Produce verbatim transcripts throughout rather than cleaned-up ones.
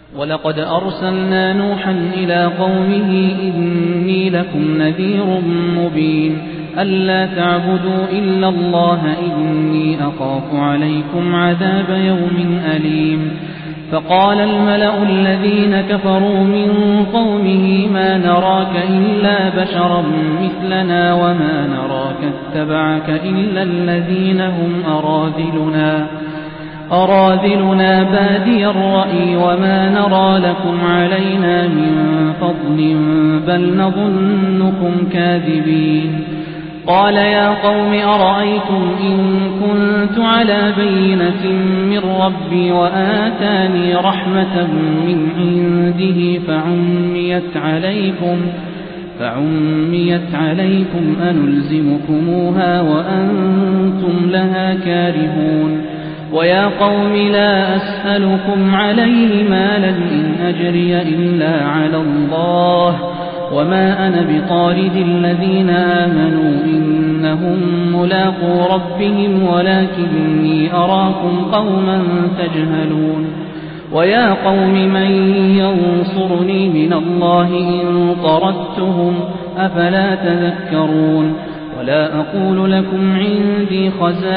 ولقد أرسلنا نوحا إلى قومه إني لكم نذير مبين ألا تعبدوا إلا الله إني أخاف عليكم عذاب يوم أليم. فقال الملأ الذين كفروا من قومه ما نراك إلا بشرا مثلنا وما نراك اتبعك إلا الذين هم أراذلنا أراذلنا بادي الرأي وما نرى لكم علينا من فضل بل نظنكم كاذبين. قال يا قوم أرأيتم إن كنت على بينة من ربي وآتاني رحمة من عنده فعميت عليكم فعميت عليكم أنلزمكموها وأنتم لها كارهون. ويا قوم لا أسألكم عليه مالا إن أجري إلا على الله وما أنا بطارد الذين آمنوا إنهم ملاقو ربهم ولكني أراكم قوما تجهلون. ويا قوم من ينصرني من الله إن طردتهم أفلا تذكرون. ولا أقول لكم عندي خزائن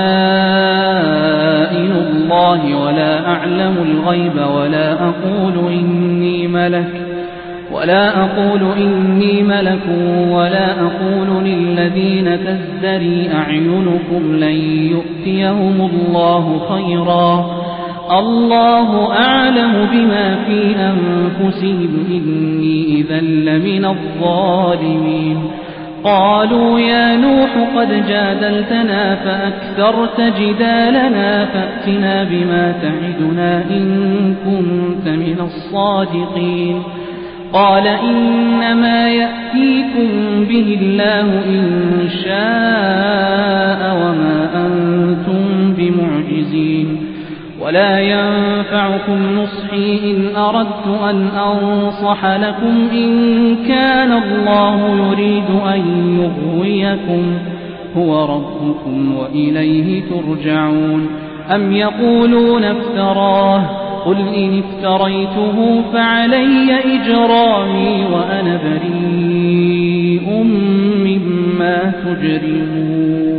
الله ولا أعلم الغيب ولا أقول إني ملك ولا أقول إني ملك ولا أقول للذين تزدري أعينكم لن يؤتيهم الله خيرا الله أعلم بما في أنفسهم إني إذا لمن الظالمين. قالوا يا نوح قد جادلتنا فأكثرت جدالنا فأتنا بما تعدنا إن كنت من الصادقين. قال إنما يأتيكم به الله إن شاء وما أنتم بمعجزين. ولا ينفعكم نصحي إن أردت أن أنصح لكم إن كان الله يريد أن يغويكم هو ربكم وإليه ترجعون. أم يقولون افتراه قل إن افتريته فعلي إجرامي وأنا بريء مما تجرمون.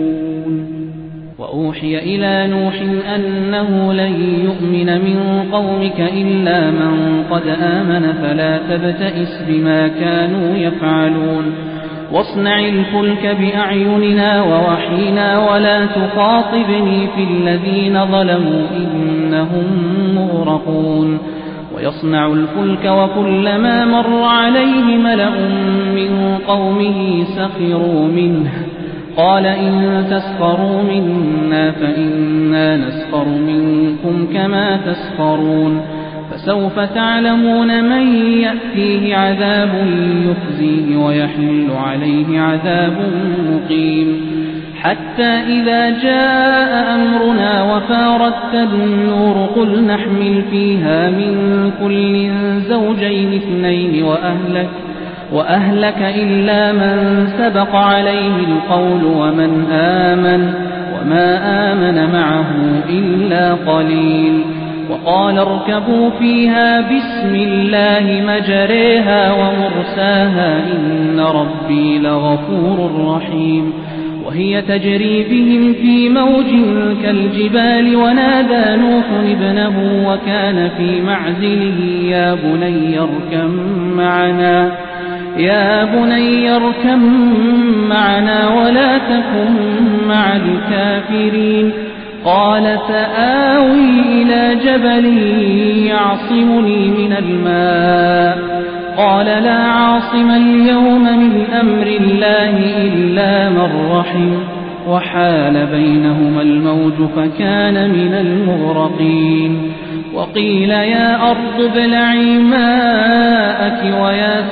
وأوحي إلى نوح أنه لن يؤمن من قومك إلا من قد آمن فلا تبتئس بما كانوا يفعلون. واصنع الفلك بأعيننا ووحينا ولا تخاطبني في الذين ظلموا إنهم مغرقون. ويصنع الفلك وكلما مر عليه ملأ من قومه سخروا منه قال إن تسخروا منا فإنا نسخر منكم كما تسخرون. فسوف تعلمون من يأتيه عذاب يخزيه ويحل عليه عذاب مقيم. حتى إذا جاء أمرنا وفارت النور قل نحمل فيها من كل زوجين اثنين وأهلك وأهلك إلا من سبق عليه القول ومن آمن وما آمن معه إلا قليل. وقال اركبوا فيها بسم الله مجريها ومرساها إن ربي لغفور رحيم. وهي تجري بهم في موج كالجبال ونادى نوح ابنه وكان في معزله يا بني اركب معنا يا بني اركب معنا ولا تكن مع الكافرين. قال سآوي إلى جبل يعصمني من الماء قال لا عاصم اليوم من أمر الله إلا من رحم وحال بينهما الموج فكان من المغرقين. وقيل يا أرض ابلعي ماءك ويا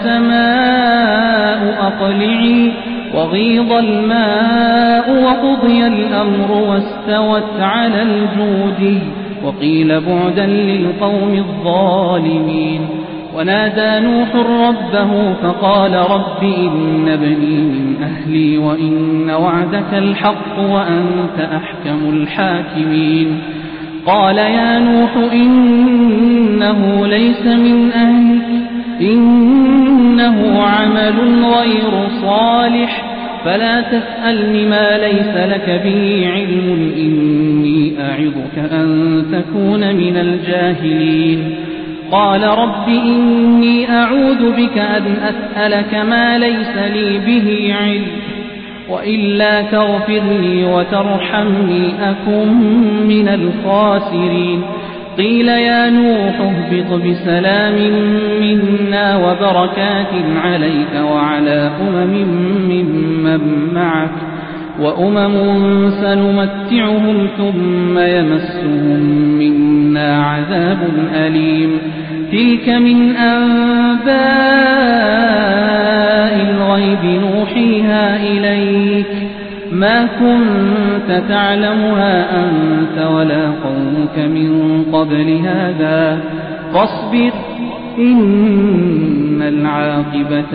سماء أقلعي وغيض الماء وقضي الأمر واستوت على الجود وقيل بعدا للقوم الظالمين. ونادى نوح ربه فقال رب إن ابني من أهلي وإن وعدك الحق وأنت أحكم الحاكمين. قال يا نوح إنه ليس من أهلك إنه عمل غير صالح فلا تسألني ما ليس لك به علم إني أعظك أن تكون من الجاهلين قال رب إني أعوذ بك أن أسألك ما ليس لي به علم وإلا تغفر لي وترحمني أكن من الخاسرين قيل يا نوح اهبط بسلام منا وبركات عليك وعلى أمم ممن معك وأمم سنمتعهم ثم يمسهم منا عذاب أليم تلك من أنباء الغيب نوحيها إليك ما كنت تعلمها أنت ولا قومك من قبل هذا فاصبر إن العاقبة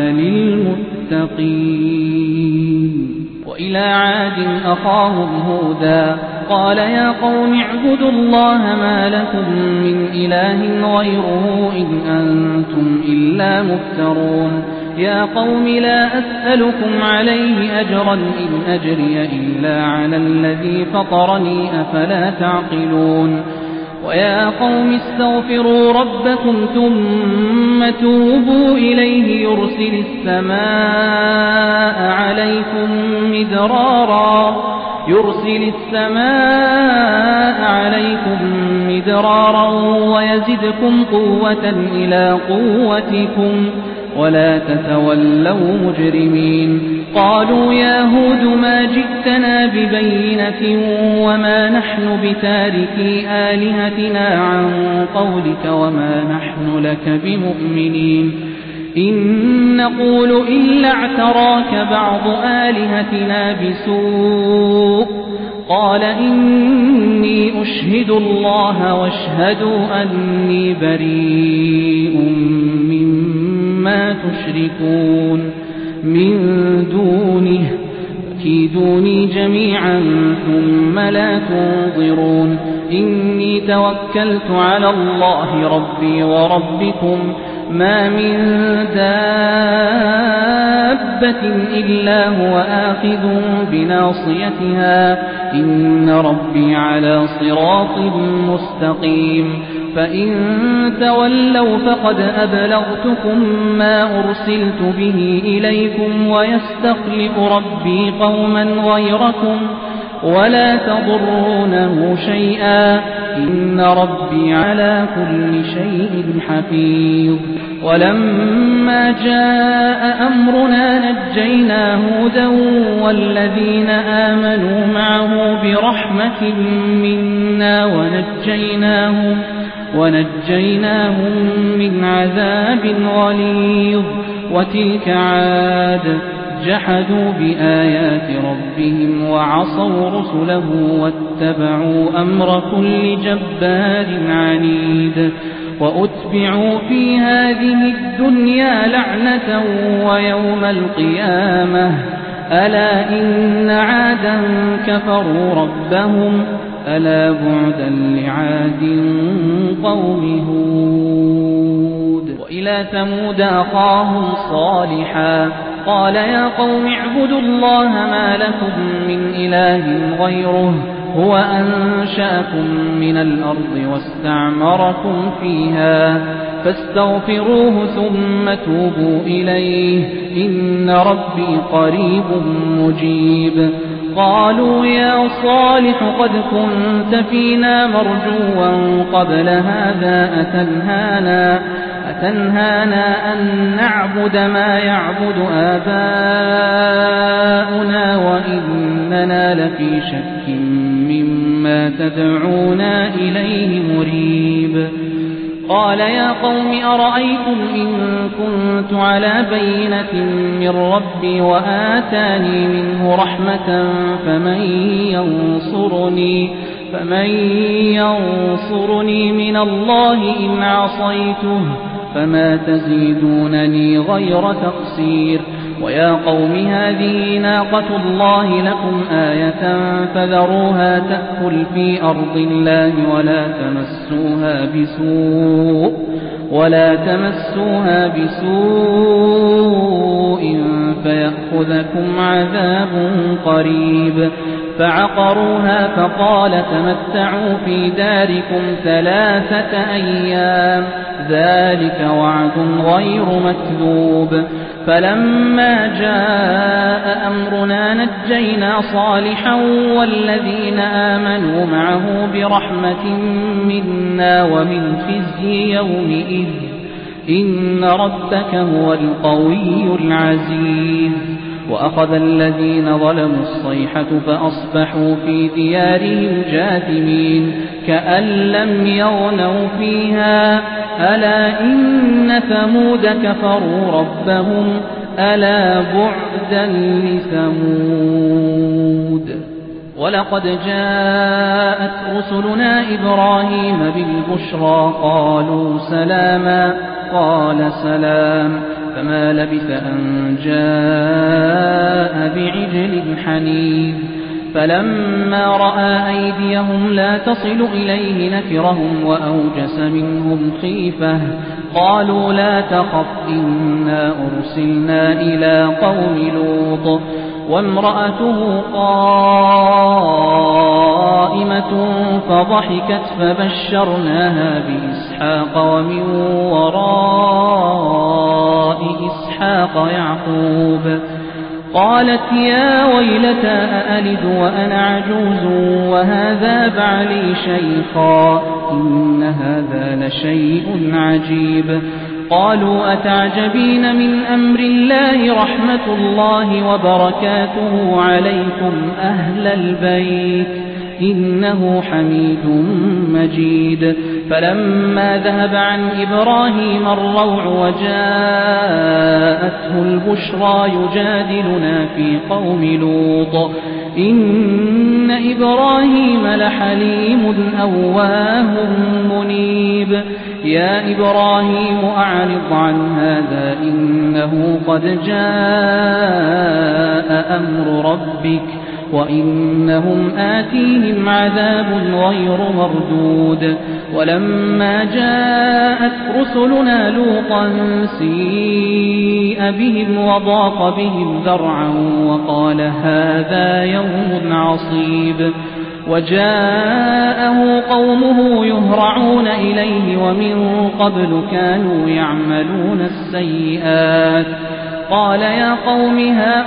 للمتقين وإلى عاد أخاهم هودا قال يا قوم اعبدوا الله ما لكم من إله غيره إن أنتم إلا مفترون يا قوم لا أسألكم عليه أجرا إن أجري إلا على الذي فطرني أفلا تعقلون ويا قوم استغفروا ربكم ثم توبوا إليه يرسل السماء عليكم مدرارا يرسل السماء عليكم مدرارا ويزدكم قوة إلى قوتكم ولا تتولوا مجرمين قالوا يا هود ما جئتنا ببينة وما نحن بتاركي آلهتنا عن قولك وما نحن لك بمؤمنين إن نقول إلا اعتراك بعض آلهتنا بسوء قال إني أشهد الله واشهدوا أني بريء مما تشركون من دونه كيدوني جميعا ثم لا تنظرون إني توكلت على الله ربي وربكم ما من دابة إلا هو آخذ بناصيتها إن ربي على صراط مستقيم فإن تولوا فقد أبلغتكم ما أرسلت به إليكم ويستخلف ربي قوما غيركم ولا تضرونه شيئا إن ربي على كل شيء حفيظ ولما جاء أمرنا نجينا هودا والذين آمنوا معه برحمة منا ونجيناهم ونجيناهم من عذاب غليظ وتلك عاد جحدوا بآيات ربهم وعصوا رسله واتبعوا أمر كل جبار عنيد وأتبعوا في هذه الدنيا لعنة ويوم القيامة ألا إن عادا كفروا ربهم ألا بعدا لعاد قوم هود وإلى ثمود أخاهم صالحا قال يا قوم اعبدوا الله ما لكم من إله غيره هو أنشأكم من الأرض واستعمركم فيها فاستغفروه ثم توبوا إليه إن ربي قريب مجيب قالوا يا صالح قد كنت فينا مرجوا قبل هذا أتنهانا أتنهانا أن نعبد ما يعبد آباؤنا وإننا لفي شك مما تدعونا إليه مريب قال يا قوم أرأيتم إن كنت على بينة من ربي وآتاني منه رحمة فمن ينصرني فمن ينصرني من الله إن عصيته فما تزيدونني غير تقصير ويا قوم هذه ناقة الله لكم آية فذروها تأكل في أرض الله ولا تمسوها بسوء ولا تمسوها بسوء فيأخذكم عذاب قريب. فعقروها فقال تمتعوا في داركم ثلاثة أيام ذلك وعد غير مكذوب. فلما جاء أمرنا نجينا صالحا والذين آمنوا معه برحمة منا ومن خزي يومئذ إن ربك هو القوي العزيز. وأخذ الذين ظلموا الصيحة فأصبحوا في ديارهم جاثمين كأن لم يغنوا فيها ألا إن ثمود كفروا ربهم ألا بعدا لثمود. ولقد جاءت رسلنا إبراهيم بالبشرى قالوا سلاما قال سلام فما لبث أن جاء بعجل حنيذ. فلما رأى أيديهم لا تصل إليه نكرهم وأوجس منهم خيفة قالوا لا تخف إنا أرسلنا إلى قوم لوط وامرأته قائمة فضحكت فبشرناها بإسحاق ومن وراء إسحاق يعقوب. قالت يا ويلتى أألد وأنا عجوز وهذا بعلي شيخا إن هذا لشيء عجيب. قالوا أتعجبين من أمر الله رحمة الله وبركاته عليكم أهل البيت إنه حميد مجيد. فلما ذهب عن إبراهيم الروع وجاءته البشرى يجادلنا في قوم لوط إن إبراهيم لحليم أواه منيب. يا إبراهيم أعرض عن هذا إنه قد جاء أمر ربك وإنهم آتيهم عذاب غير مردود. ولما جاءت رسلنا لوطا سيء بهم وضاق بهم ذرعا وقال هذا يوم عصيب. وجاءه قومه يهرعون إليه ومن قبل كانوا يعملون السيئات. قال يا قوم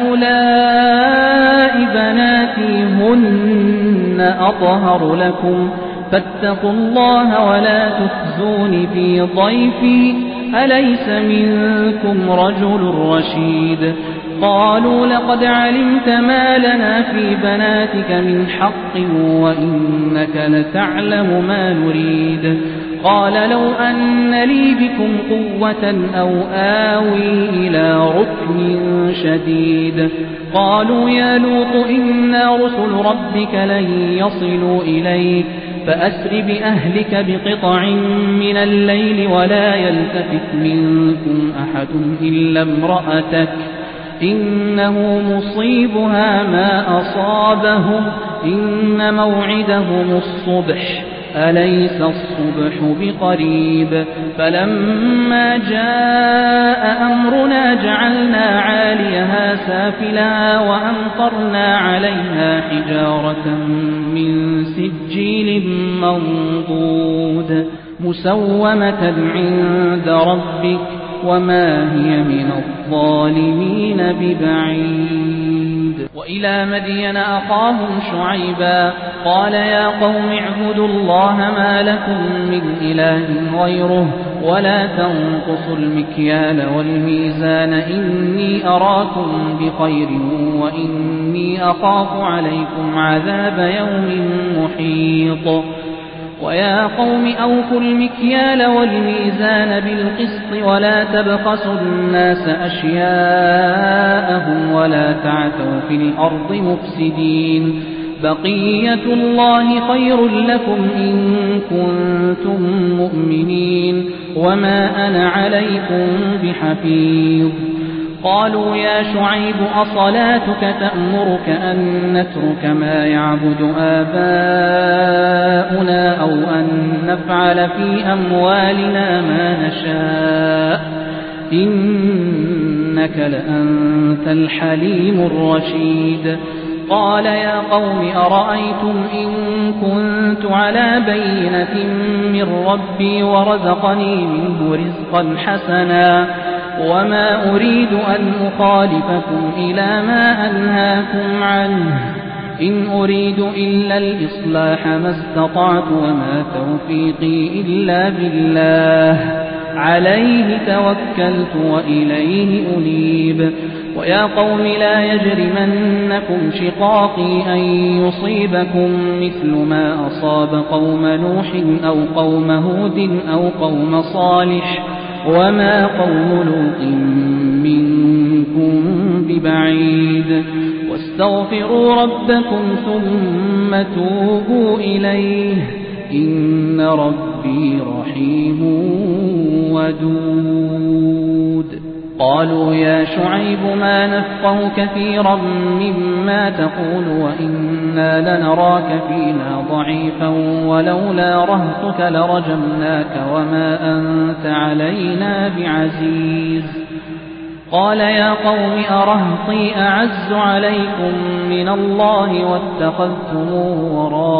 هؤلاء بناتي هن أطهر لكم فاتقوا الله ولا تخزون في ضيفي أليس منكم رجل رشيد. قالوا لقد علمت ما لنا في بناتك من حق وإنك لتعلم ما نريد. قال لو أن لي بكم قوة أو آوي إلى ركن شديد. قالوا يا لوط إنا رسل ربك لن يصلوا إليك فأسر بأهلك بقطع من الليل ولا يلتفت منكم أحد إلا امرأتك إنه مصيبها ما أصابهم إن موعدهم الصبح أليس الصبح بقريب. فلما جاء أمرنا جعلنا عاليها سافلها وأمطرنا عليها حجارة من سجيل منضود مسومة عند ربك وما هي من الظالمين ببعيد. وإلى مدين أخاهم شعيبا قال يا قوم اعبدوا الله ما لكم من إله غيره ولا تنقصوا المكيال والميزان إني أراكم بخير وإني أخاف عليكم عذاب يوم محيط. ويا قوم أوفوا المكيال والميزان بالقسط ولا تبخسوا الناس أشياءهم ولا تعثوا في الأرض مفسدين. بقية الله خير لكم إن كنتم مؤمنين وما أنا عليكم بحفيظ. قالوا يا شعيب أصلاتك تأمرك أن نترك ما يعبد آباؤنا أو أن نفعل في أموالنا ما نشاء إنك لأنت الحليم الرشيد قال يا قوم أرأيتم إن كنت على بينة من ربي ورزقني منه رزقا حسنا وما أريد أن أخالفكم إلى ما أنهاكم عنه إن أريد إلا الإصلاح ما استطعت وما توفيقي إلا بالله عليه توكلت وإليه أنيب ويا قوم لا يجرمنكم شقاقي أن يصيبكم مثل ما أصاب قوم نوح أو قوم هود أو قوم صالح وما قوم لوط منكم ببعيد واستغفروا ربكم ثم توبوا إليه إن ربي رحيم ودود قالوا يا شعيب ما نفقه كثيرا مما تقول وإنا لنراك فينا ضعيفا ولولا رهطك لرجمناك وما أنت علينا بعزيز قال يا قوم أرهطي أعز عليكم من الله واتخذتموه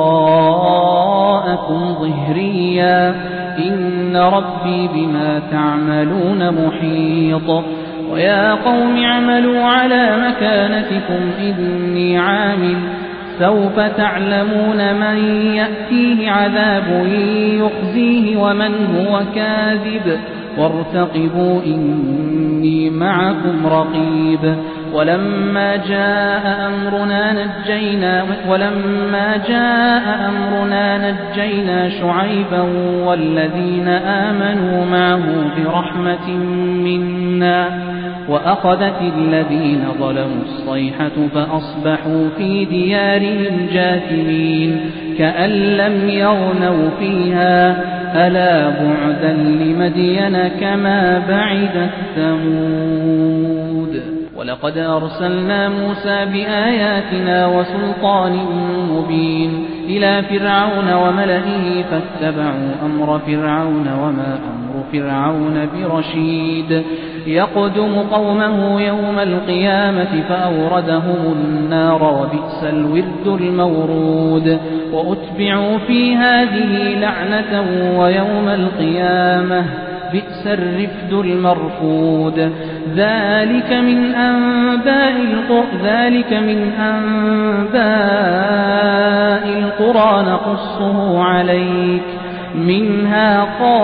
وراءكم ظهريا إن ربي بما تعملون محيط ويا قوم اعملوا على مكانتكم إني عامل سوف تعلمون من يأتيه عذاب يخزيه ومن هو كاذب وارتقبوا إني معكم رقيب ولما جاء أمرنا نجينا ولما جاء أمرنا نجينا شعيبا والذين آمنوا معه برحمة منا وأخذت الذين ظلموا الصيحة فأصبحوا في ديارهم جاثمين كأن لم يغنوا فيها ألا بعدا لمدين كما بعدت ثمود ولقد أرسلنا موسى بآياتنا وسلطان مبين إلى فرعون وملئه فاتبعوا أمر فرعون وما أمر فرعون برشيد يقدم قومه يوم القيامة فأوردهم النار وبئس الورد المورود وأتبعوا في هذه لعنة ويوم القيامة بئس الرفد المرفود ذلك من أنباء القرى ذلك من أنباء القرى نقصه عليك منها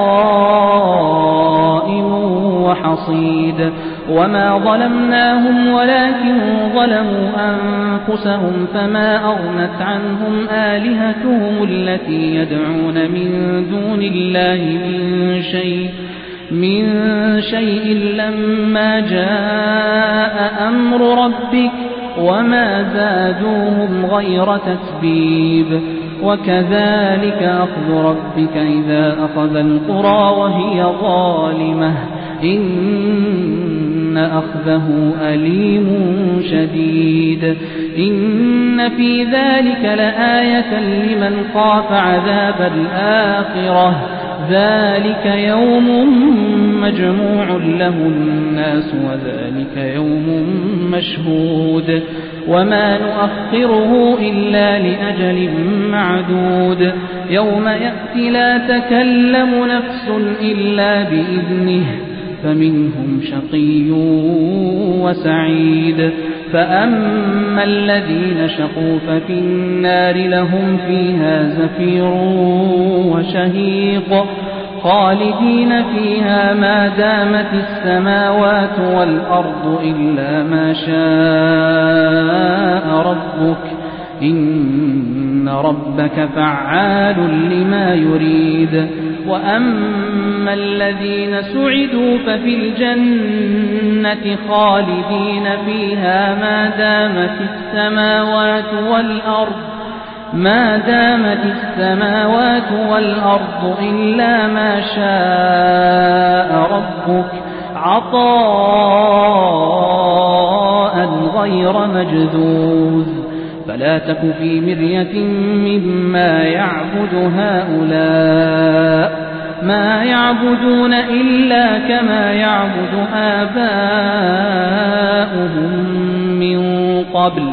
قائم وحصيد وما ظلمناهم ولكن ظلموا أنفسهم فما أغنت عنهم آلهتهم التي يدعون من دون الله من شيء من شيء لما جاء أمر ربك وما زادوهم غير تتبيب وكذلك أخذ ربك إذا أخذ القرى وهي ظالمة إن أخذه أليم شديد إن في ذلك لآية لمن خاف عذاب الآخرة ذلك يوم مجموع له الناس وذلك يوم مشهود وما نؤخره إلا لأجل معدود يوم يأتي لا تكلم نفس إلا بإذنه فمنهم شقي وسعيد فأما الذين شقوا ففي النار لهم فيها زفير وشهيق خالدين فيها ما دامت السماوات والأرض إلا ما شاء ربك إن ربك فعال لما يريد وأما الذين سعدوا ففي الجنة خالدين فيها ما دامت السماوات والأرض ما دامت السماوات والأرض إلا ما شاء ربك عطاء غير مجذوذ فلا تك في مرية مما يعبد هؤلاء ما يعبدون إلا كما يعبد آباؤهم من قبل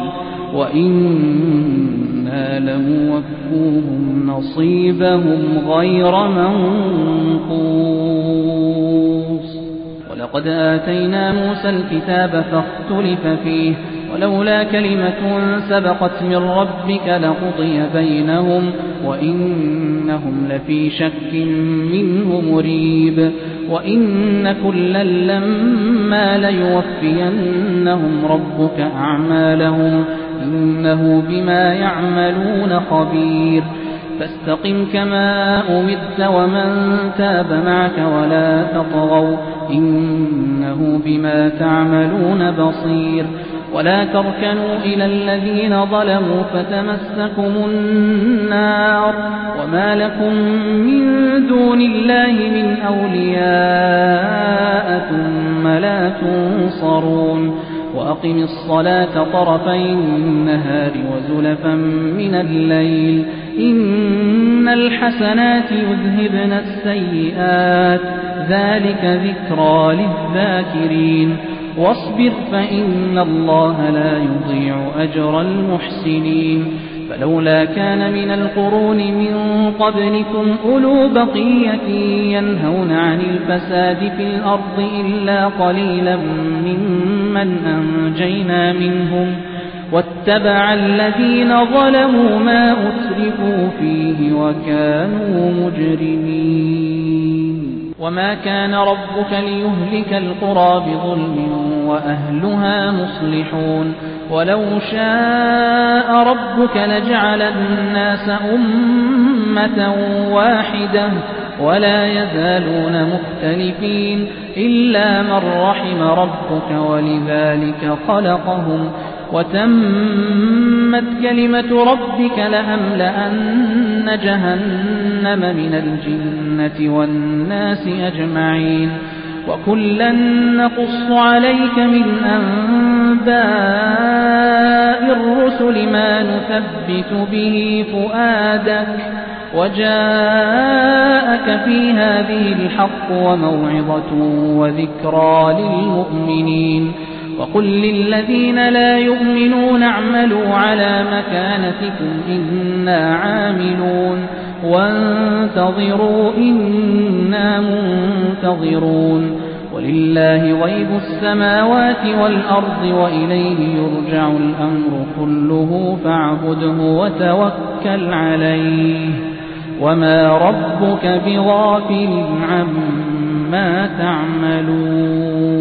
وإنا لموفوهم نصيبهم غير منقوص ولقد آتينا موسى الكتاب فاختلف فيه ولولا كلمة سبقت من ربك لقضي بينهم وإنهم لفي شك منه مريب وإن كلا لما ليوفينهم ربك أعمالهم إنه بما يعملون خبير فاستقم كما أمرت ومن تاب معك ولا تطغوا إنه بما تعملون بصير ولا تركنوا إلى الذين ظلموا فتمسكم النار وما لكم من دون الله من أولياء ثم لا تنصرون وأقم الصلاة طرفي النهار وزلفا من الليل إن الحسنات يذهبن السيئات ذلك ذكرى للذاكرين واصبر فإن الله لا يضيع أجر المحسنين فلولا كان من القرون من قبلكم أولو بقية ينهون عن الفساد في الأرض إلا قليلا ممن أنجينا منهم واتبع الذين ظلموا ما أترفوا فيه وكانوا مجرمين وما كان ربك ليهلك القرى بظلم وأهلها مصلحون ولو شاء ربك لجعل الناس أمة واحدة ولا يزالون مختلفين إلا من رحم ربك ولذلك خلقهم وتمت كلمة ربك لأملأن جهنم من الجنة والناس أجمعين وكلا نقص عليك من أنباء الرسل ما نثبت به فؤادك وجاءك في هذه الحق وموعظة وذكرى للمؤمنين وقل للذين لا يؤمنون اعملوا على مكانتكم إنا عاملون وانتظروا إنا منتظرون ولله غيب السماوات والأرض وإليه يرجع الأمر كله فاعبده وتوكل عليه وما ربك بغافل عما تعملون